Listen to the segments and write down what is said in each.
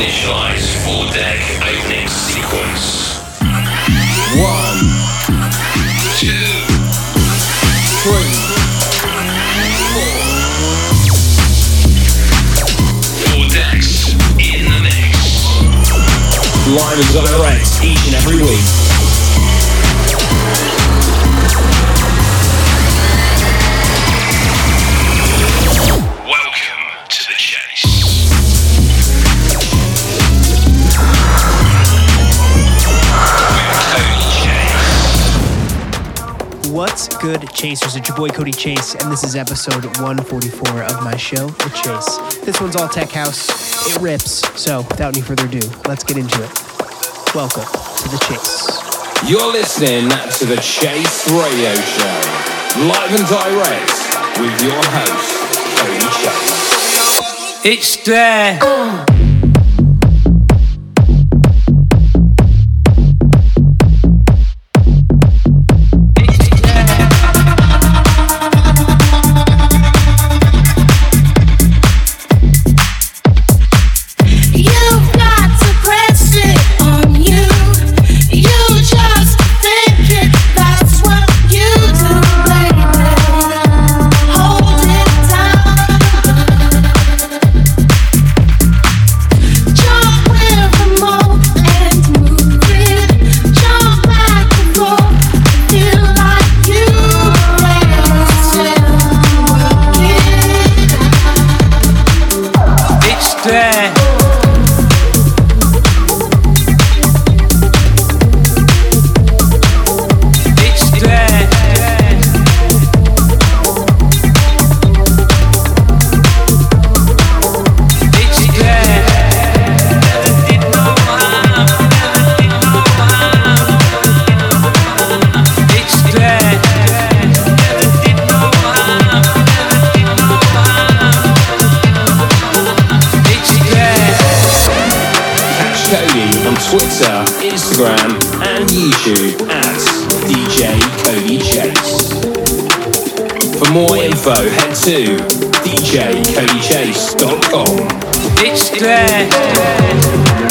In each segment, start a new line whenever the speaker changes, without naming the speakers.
Initialize full deck opening sequence.
1,
2,
3,
4. Four decks in the mix.
live and direct each and every week.
Welcome to the chase.
What's good, Chasers? It's your boy Cody Chase, and this is episode 144 of my show, The Chase. This one's all tech house. It rips. So, without any further ado, let's get into it. Welcome to The Chase.
You're listening to the Chase Radio Show, live and direct with your host, Cody Chase.
It's there.
Twitter, Instagram, and YouTube at DJ Cody Chase. For more info, head to djcodychase.com.
It's there.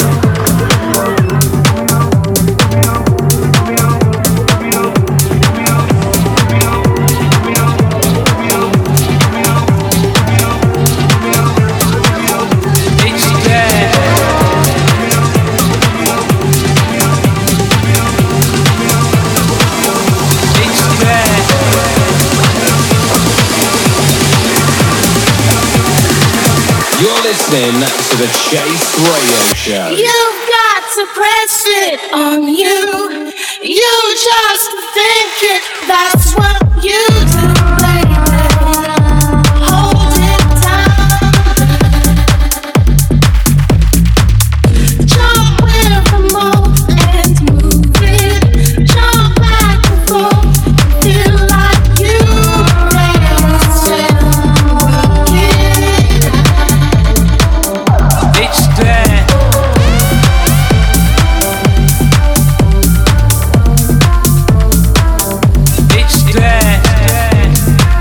Listening to the Chase Radio Show.
You've got to press it on you. You just think it, that's what you do, baby. Hold it down. Jump with the mold and move it. Jump back and forth. Feel like you raised it.
It's there. It's there.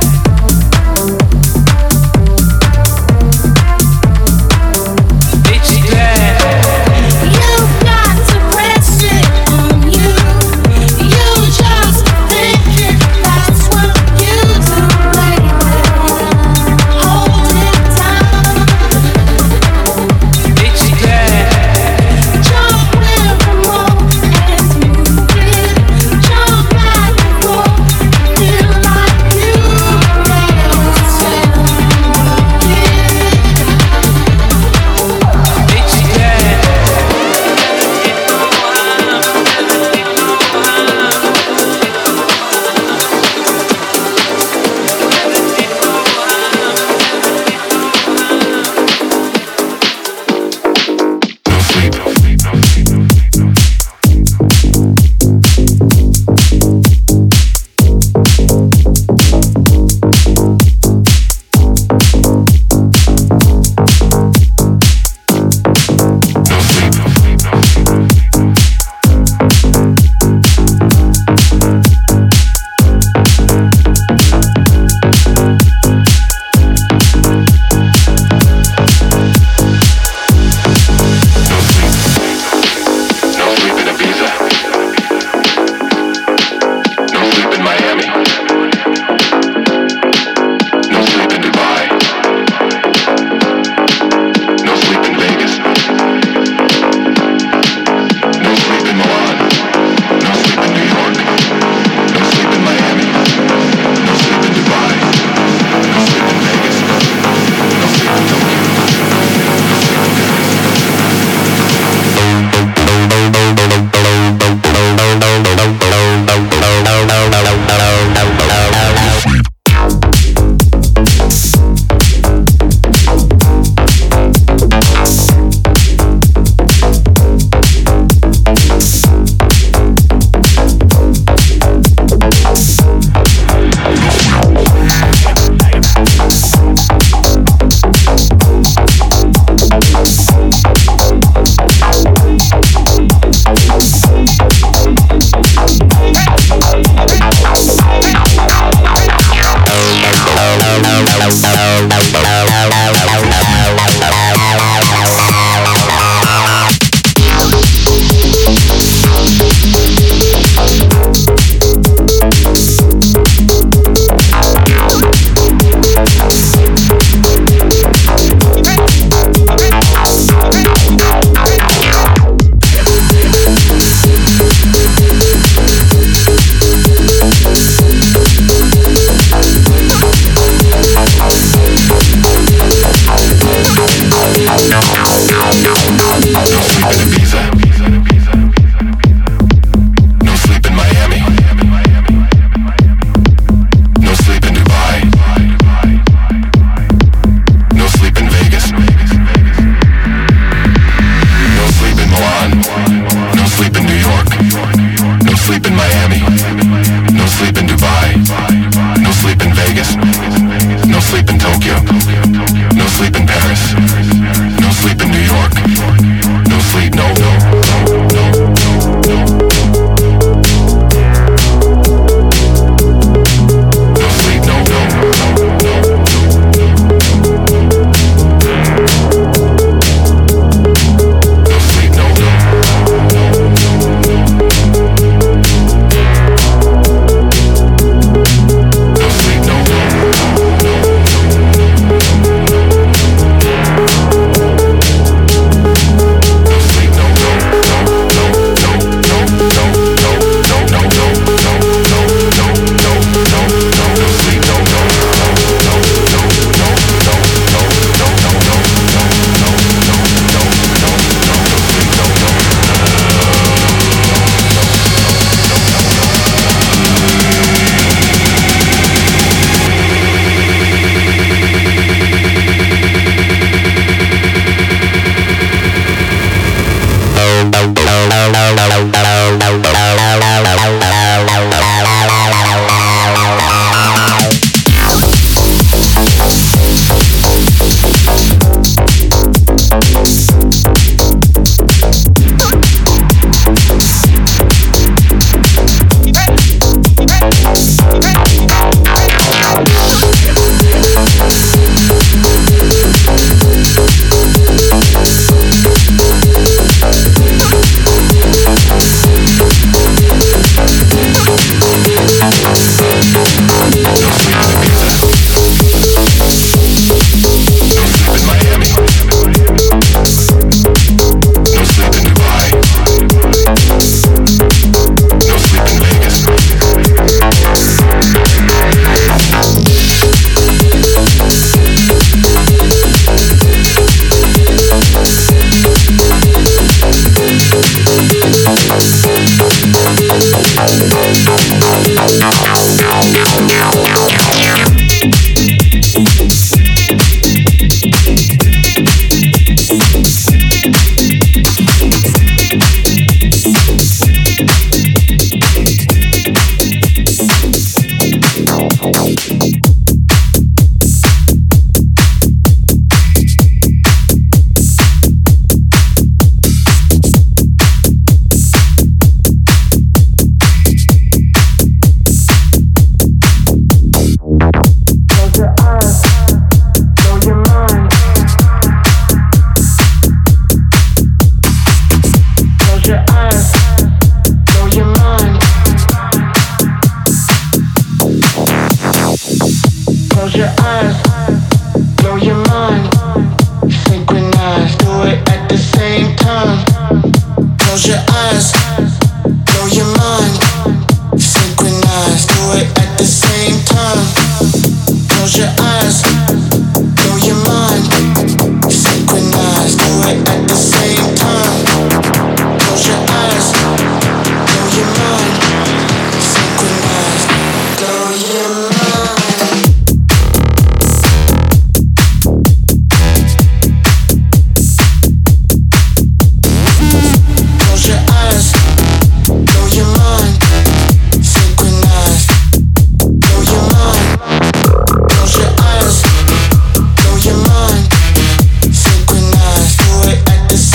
At the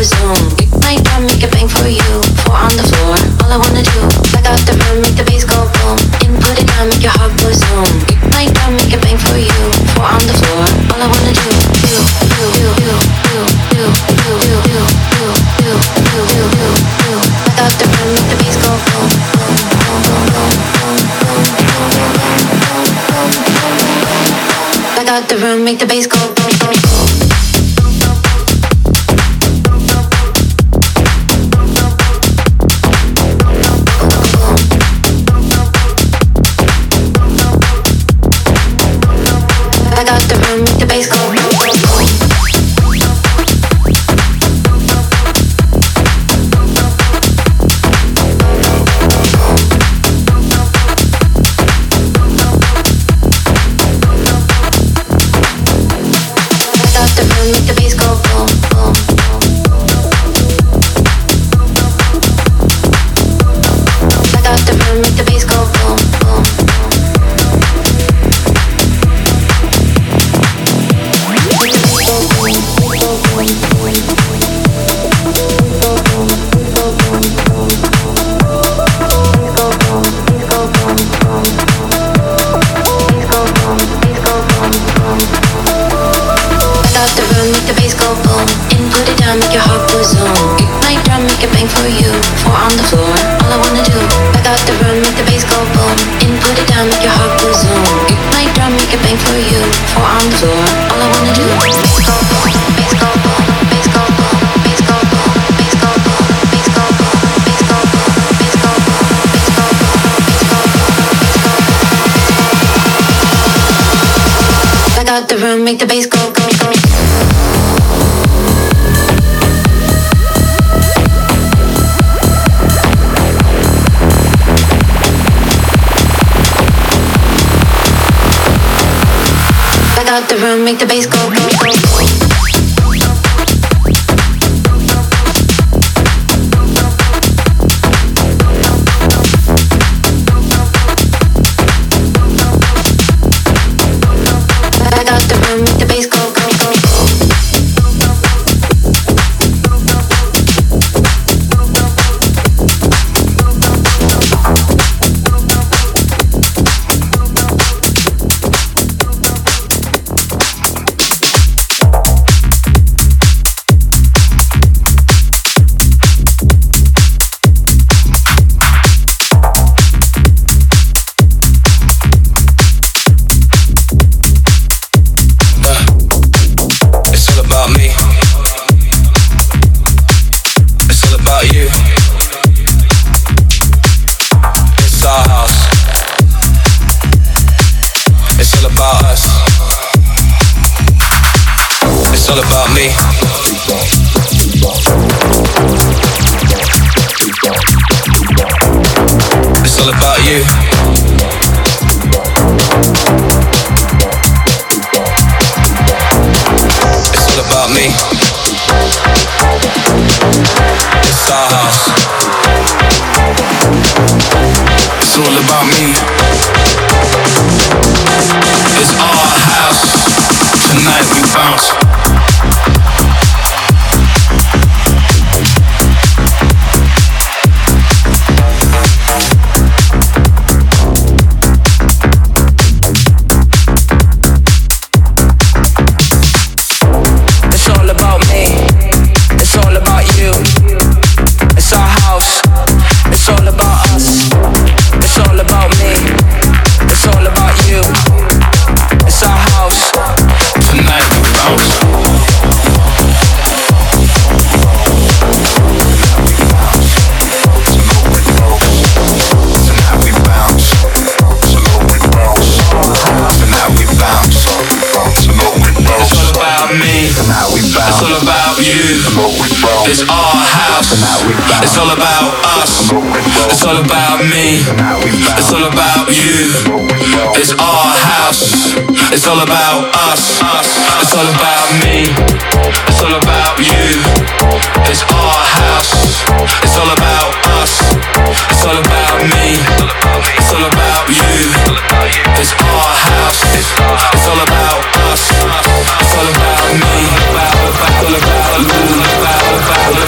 was zone. My drum make a bang for you. Four on the floor, all I wanna do. Back out the room, make the bass go boom. Input it down, make your heart go zone. My drum make a bang for you. Four on the floor, all I wanna do. Back out the room, make the bass go boom. Back out the room, make the bass go boom. I got the room, make the bass go boom, boom, boom. I got the room, make the bass go boom, boom. I got the room, make the bass go boom, boom. Make your heart go zone. My drum make a bang for you. Four on the floor, all I wanna do. Back out the room, make the bass go boom. Input it down, make your heart go zone. My drum make a bang for you. Four on the floor, all I wanna do. Bass go boom, bass go boom, bass go boom, bass go boom, bass go boom, bass go boom, bass go boom, bass go boom, bass go boom, bass go boom. Back out the room, make the bass go go go. Out the room, make the bass go, go, go, go. Back out the room, make the bass go, go, go, go.
all about me. It's all about you. It's all about me. It's our house. It's all about me. It's our house. Tonight we bounce. It's our house. It's all about us. It's all about me. It's all about you. It's our house. It's all about us. It's all about me. It's all about you. It's our house. It's all about us. It's all about me. It's all about you. It's our house. It's all about us. It's all about me. It's all about you.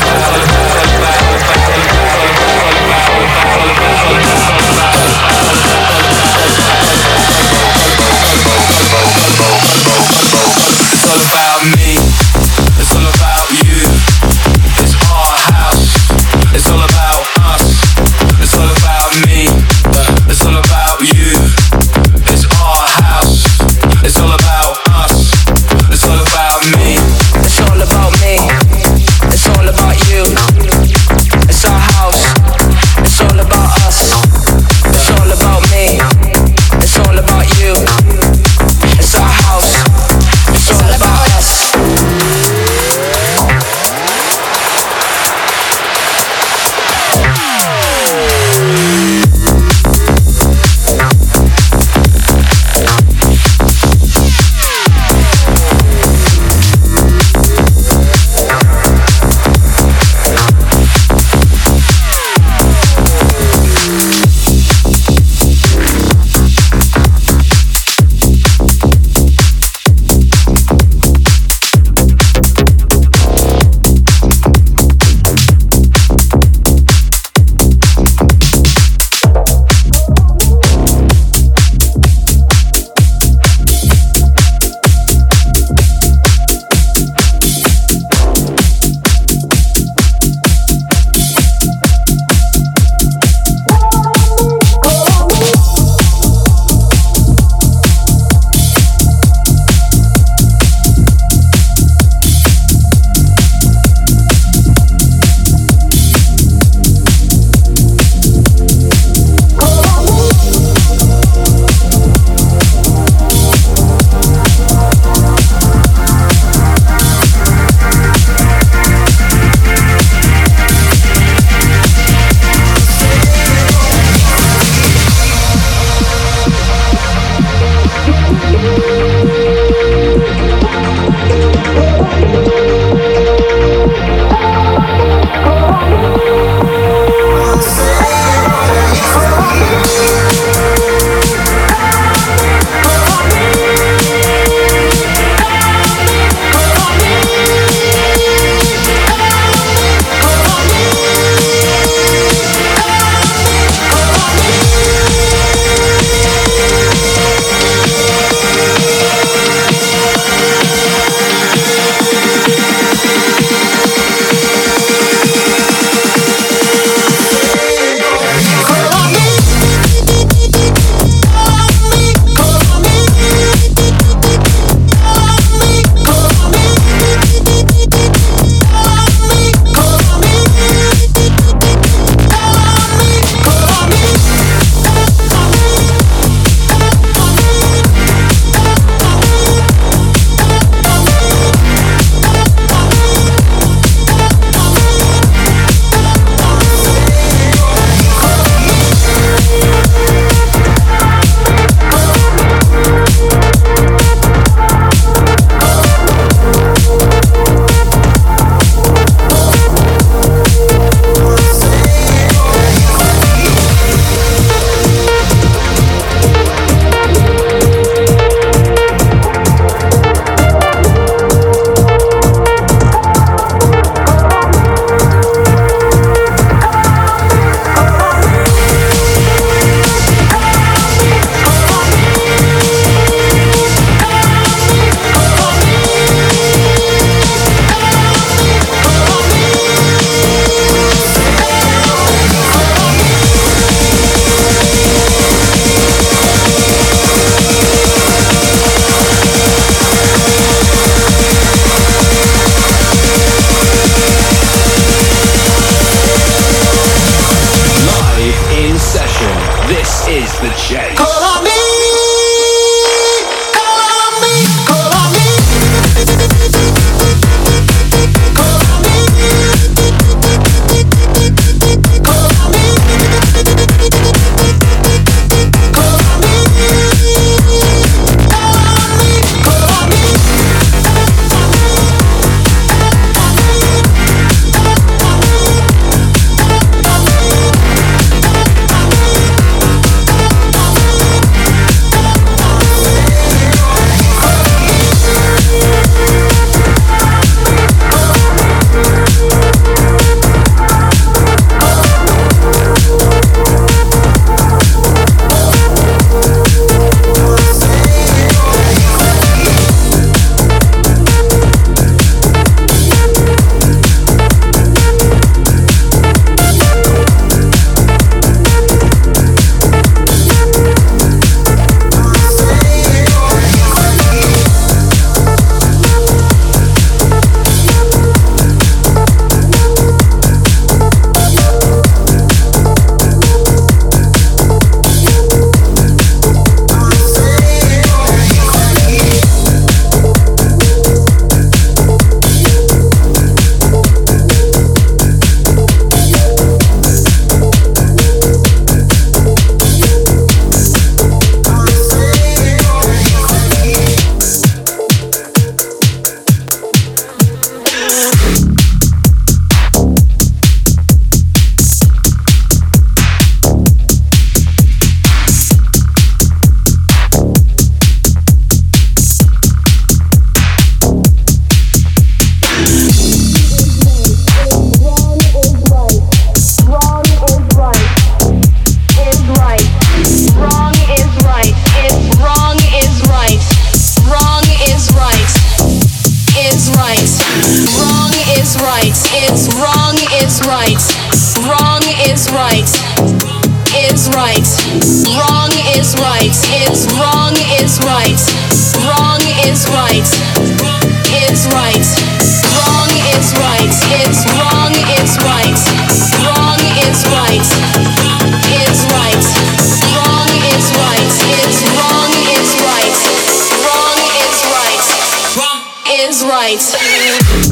right. Wrong is right. Is right. Wrong is right. Is wrong is right. Wrong is right. Is right. Wrong is right. Is wrong is right. Wrong is right. Is right. Wrong is right. Is wrong is right. Wrong is right. Wrong is right.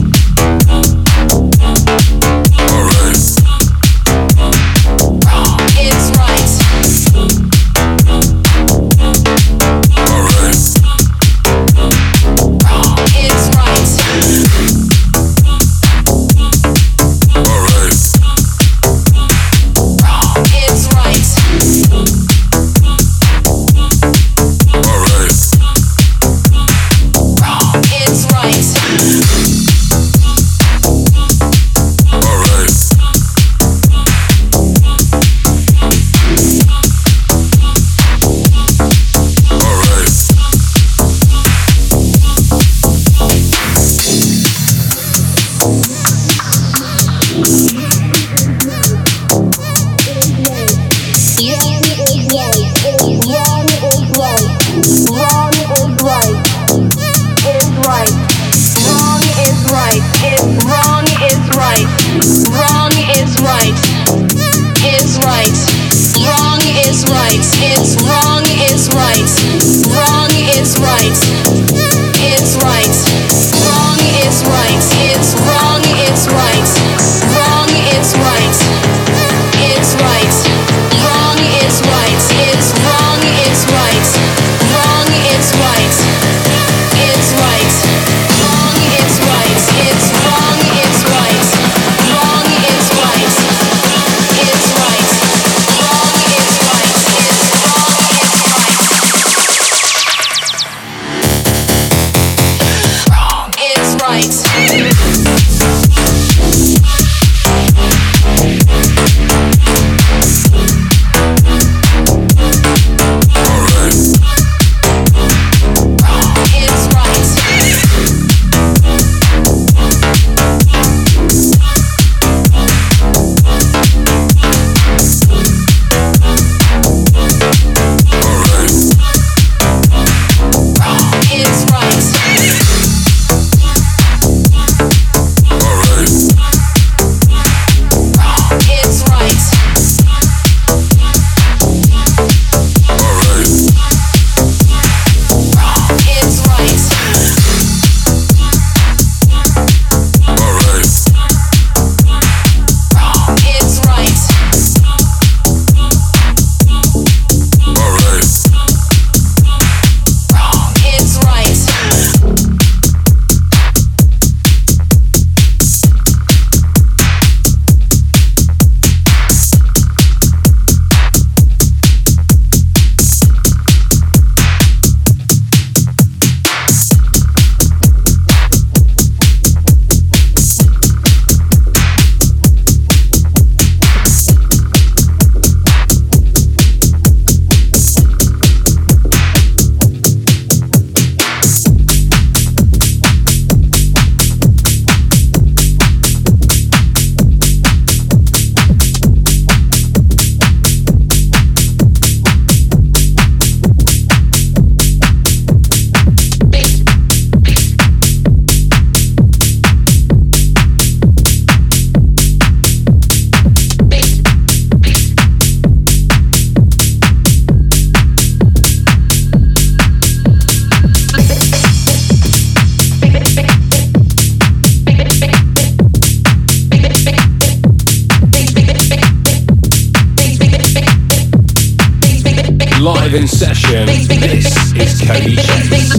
Live in session, this is Cody Chase.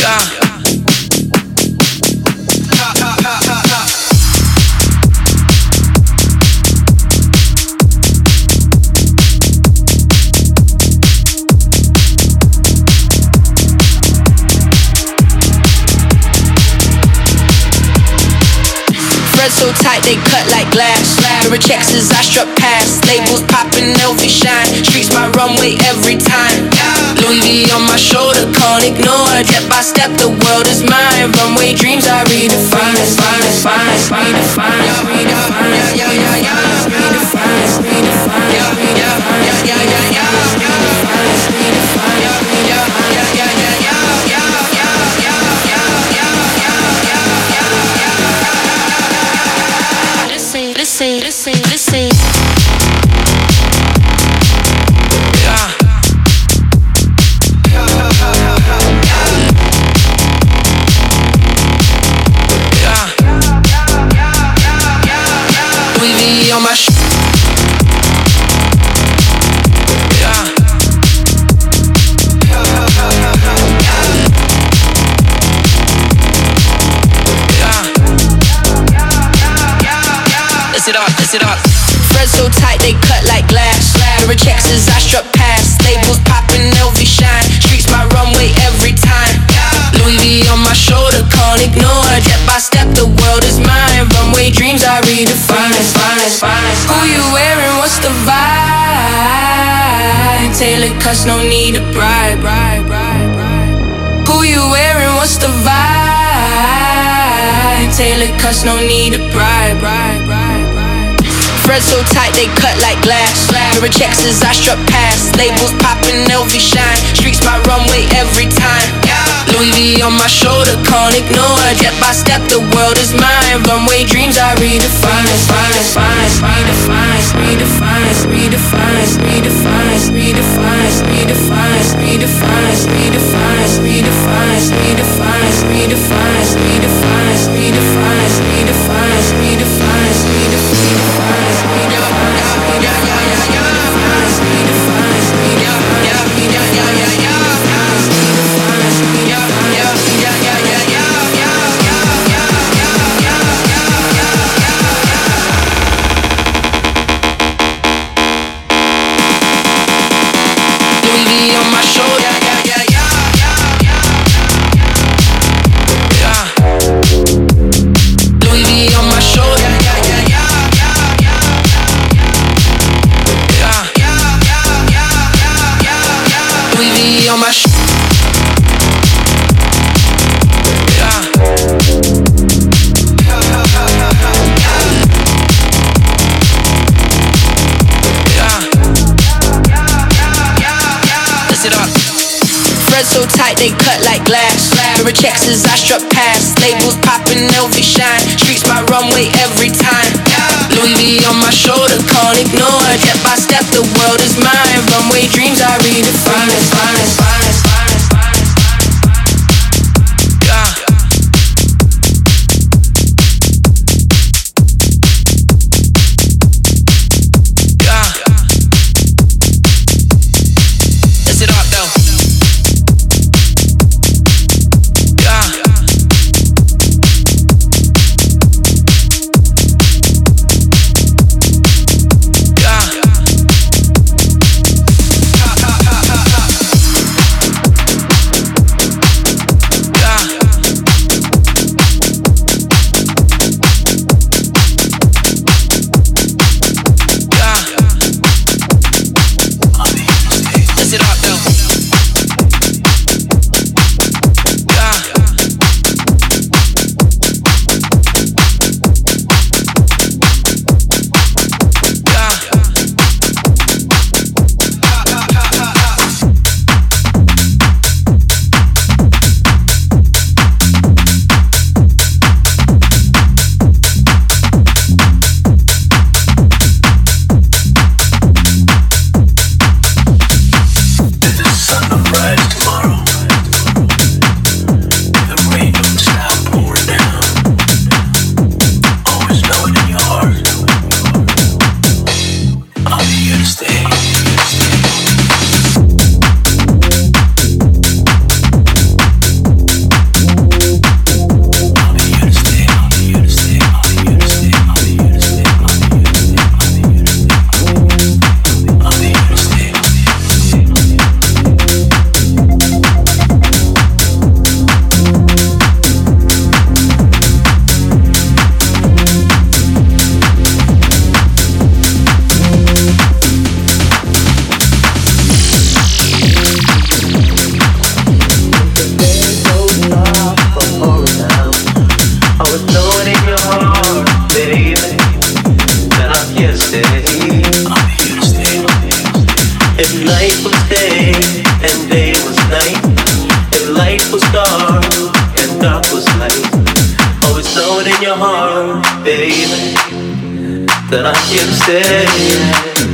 So tight they cut like glass. The checks as I struck past. Labels popping, LV shine. Streets my runway every time. Louis V on my shoulder, can't ignore. Step by step, the world is mine. Runway dreams I redefine. Listen. Louis V on my It up. Thread so tight they cut like glass. The checks as I struck past. Labels popping, LV shine. Streets my runway every time. Louis V on my shoulder, can't ignore. Step by step, the world is mine. Runway dreams I redefine. Who you wearing? What's the vibe? Tailored cuts, no need a bribe. Who you wearing? What's the vibe? Tailored cuts, no need a bribe. Thread so tight they cut like glass. The checks as I struck past. Labels popping, LV shine. Streets my runway every time. Louis V on my shoulder, can't ignore. Step by step, the world is mine. Runway dreams I redefine. So tight they cut like glass. The checks as I struck past. Labels popping, LV shine. Streets my runway every time. Louis V on my shoulder, can't ignore. Step by step, the world is mine. Runway dreams I redefine.
that I can stay.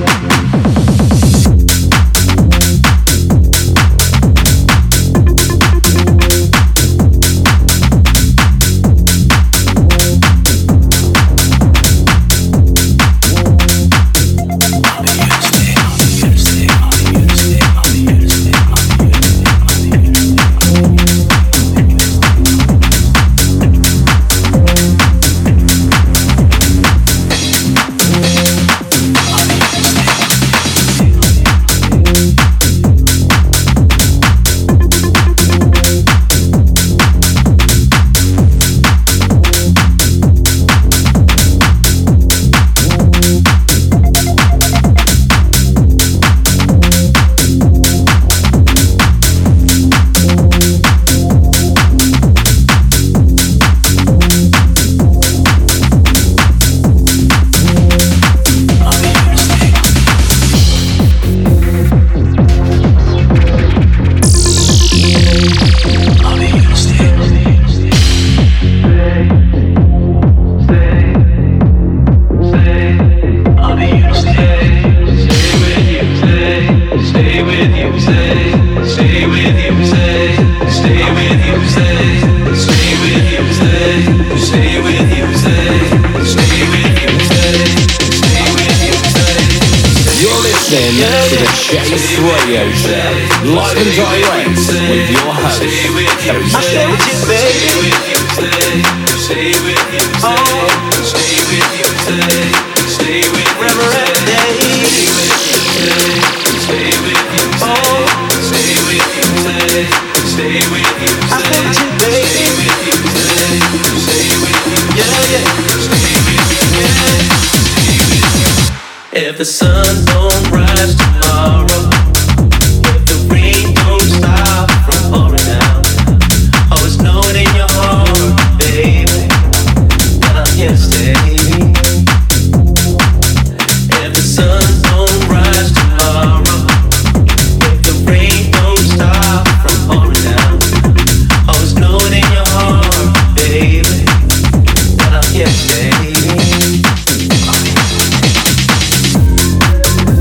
If the sun don't rise tomorrow, if the rain don't stop from pouring down, always know it in your heart, baby, that I can't stay. If the sun don't rise tomorrow, if the rain don't stop from pouring down, always know it in your heart, baby, that I can't stay.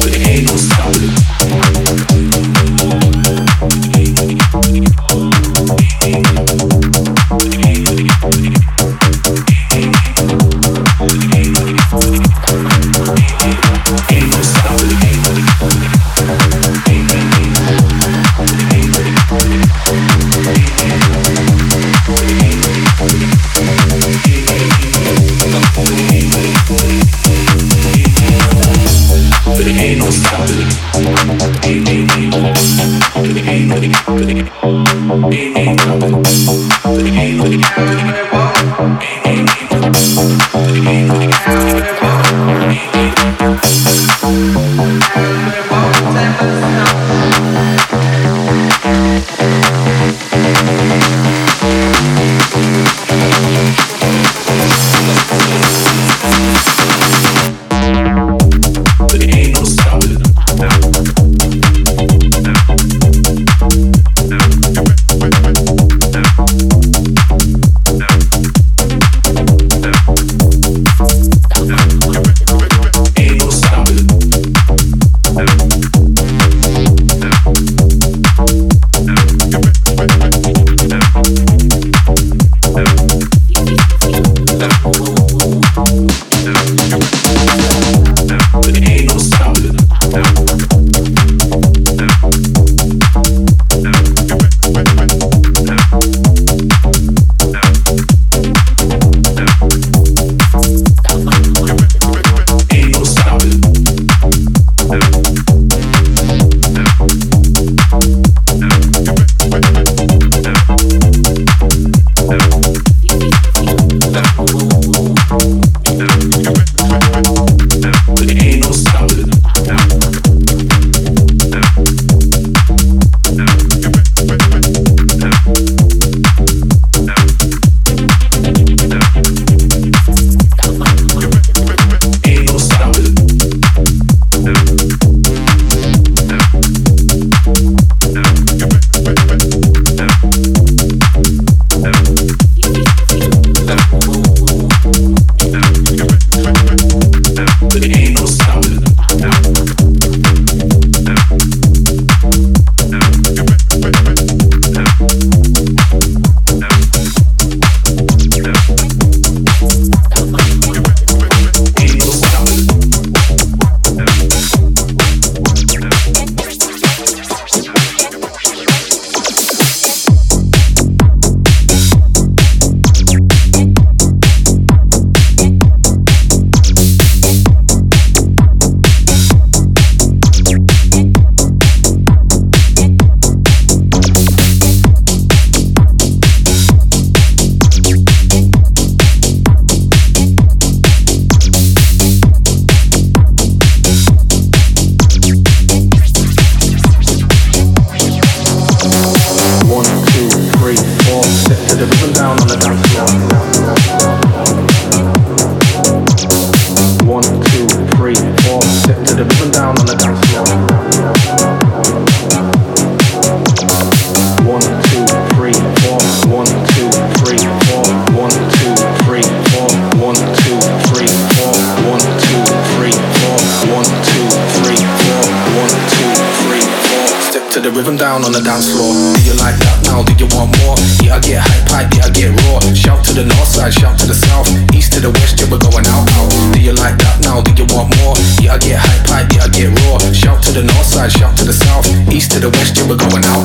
down on the dance floor. Do you like that now? Do you want more? Yeah, I get hype, yeah, I get raw. Shout to the north side, shout to the south, east to the west, yeah, we're going out. Do you like that now? Do you want more? Yeah, I get hype, yeah, I get raw. Shout to the north side, shout to the south, east to the west, yeah, we're going out.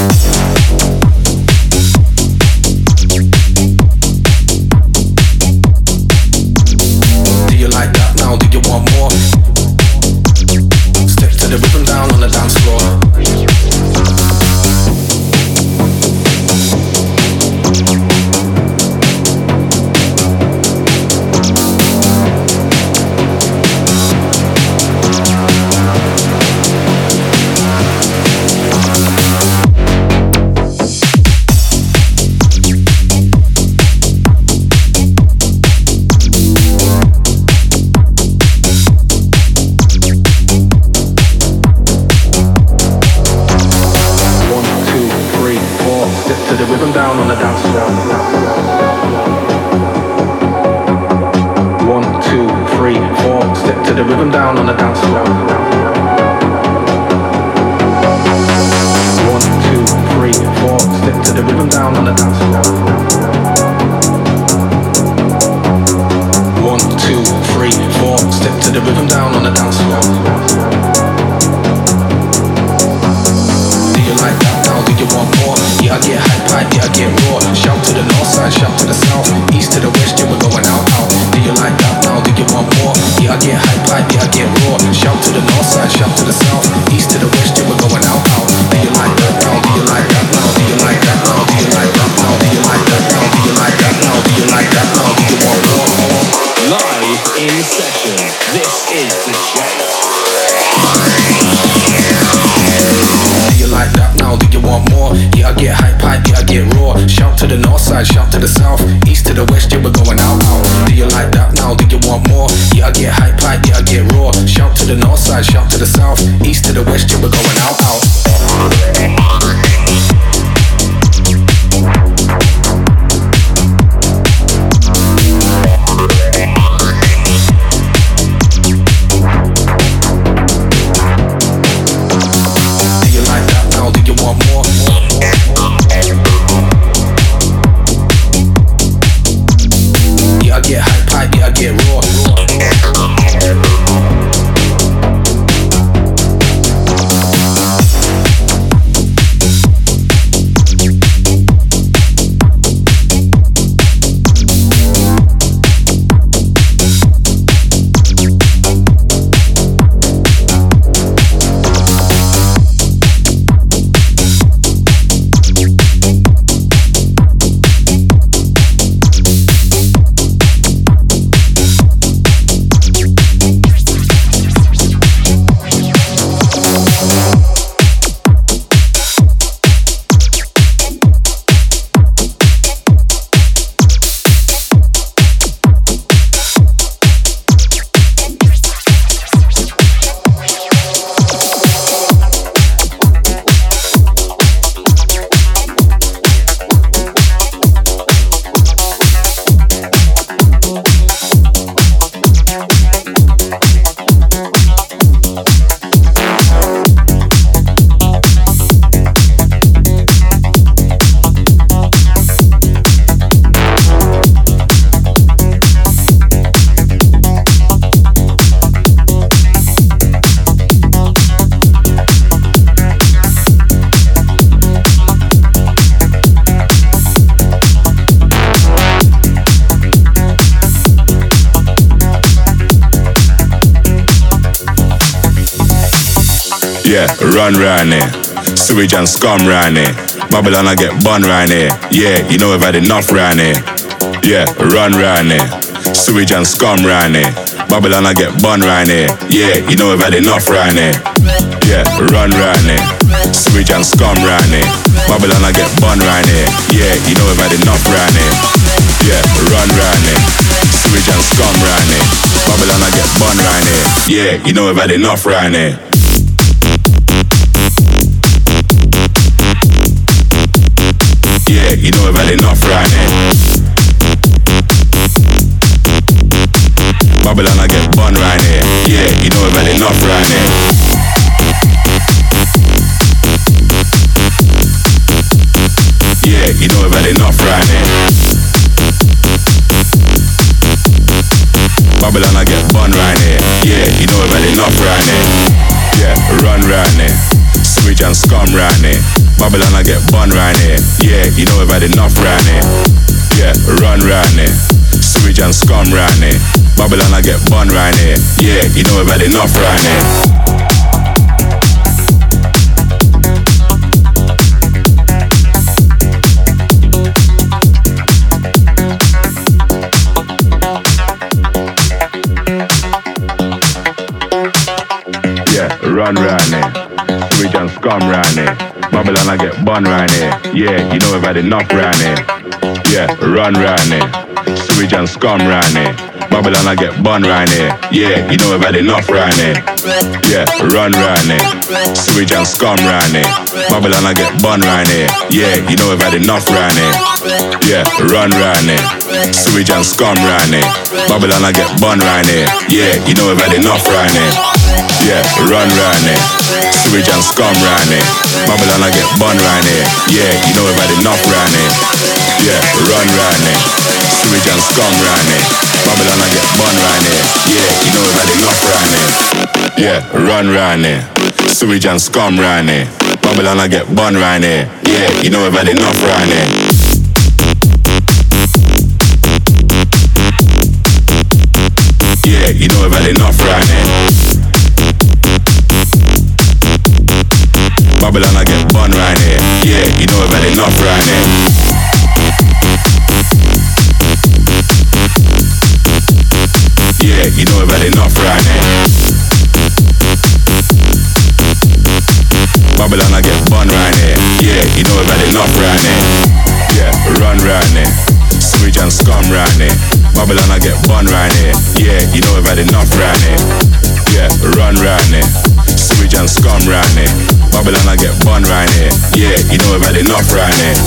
Do you like that now? Do you want more? Step to the rhythm down on the dance floor. to the north side, shout to the south, east to the west, yeah, we're going out, out. Do you like that now? Do you want more? Yeah, I get hype, yeah, I get raw. Shout to the north side, shout to the south, east to the west, yeah, we're going out, out.
Yeah, run round here. Sewage and scum round here. Babylon, I get bun round here. Yeah, you know we've had enough round here. Yeah, run round here. Sewage and scum round here. Babylon, I get bun round here. Yeah, you know we've had enough round here. Yeah, run round here. Sewage and scum round here. Babylon, I get bun round here. Yeah, you know we've had enough round here. Yeah, run round here. Sewage and scum round here. Babylon, I get bun round here. Yeah, you know we've had enough round here. Yeah, you know we've had enough round here. Babylon, I get bun round here. Yeah, you know we've had enough round here. Yeah, you know we've had enough round here. Babylon, I get bun round here. Yeah, you know we've had enough round here. Yeah, run round here. Sewage and scum round here. Babylon, I get bun round here. Yeah, you know we've had enough round here. Yeah, run round here. Sewage and scum round here. Babylon, I get bun round here. Yeah, you know we've had enough round here. Run round here, sewage and scum round here. Babylon, I get bun round here. Yeah, you know we've had enough round here. Yeah, run round here, sewage and scum round here. Babylon, I get bun round here. Yeah, you know we've had enough round here. Yeah, run round here, sewage and scum round here. Babylon, I get bun round here. Yeah, you know we've had enough round here. Yeah, run round here, sewage and scum round here. Babylon, I get bun round here. Yeah, you know we've had enough round here. Yeah, run round here. Sewage and scum round here. Babylon, I get bun round here. Yeah, you know we've had enough round here. Yeah, run round here. Sewage and scum round here. Babylon, I get bun round here. Yeah, you know we've had enough round here. Yeah, run round here. Sewage and scum round here. Babylon, I get bun round here. Yeah, you know we've had enough round here. Yeah, you know we've had enough round here. Babylon, I get bun round here. Yeah, you know we've had enough round here. Yeah, you know we've had enough round here. Babylon, I get bun round here. Yeah, you know we've had enough round here. Yeah, run round it. Sewage and scum round it. Babylon I get bun round it. Yeah, you know we've had enough round it. Yeah, run round it. Sewage and scum round it. Babylon I get bun round it. Yeah, you know we've had enough round it.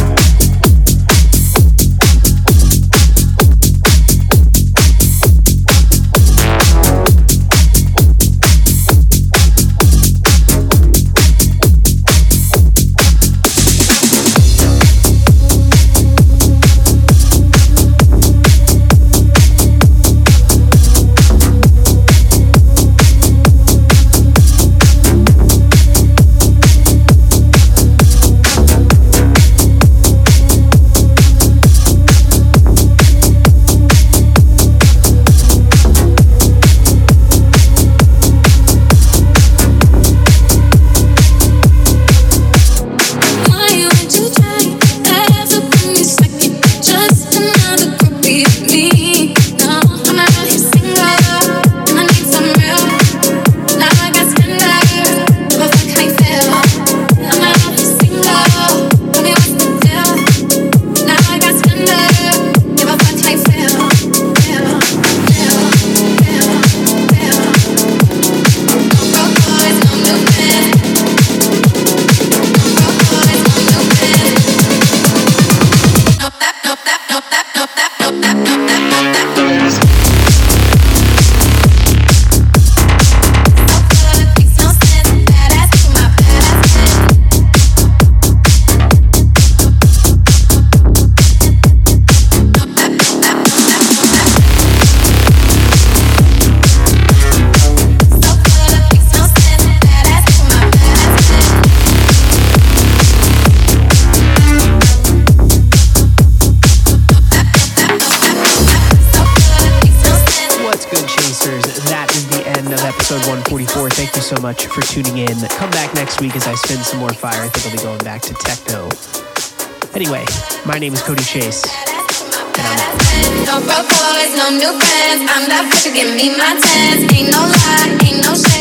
So much for tuning in. Come back next week as I spin some more fire. I think I'll be going back to techno. Anyway, my name is Cody Chase, and I'm out.
No broke boys, no new friends. I'm that bitch, give me my chance. Ain't no lie, ain't no shame.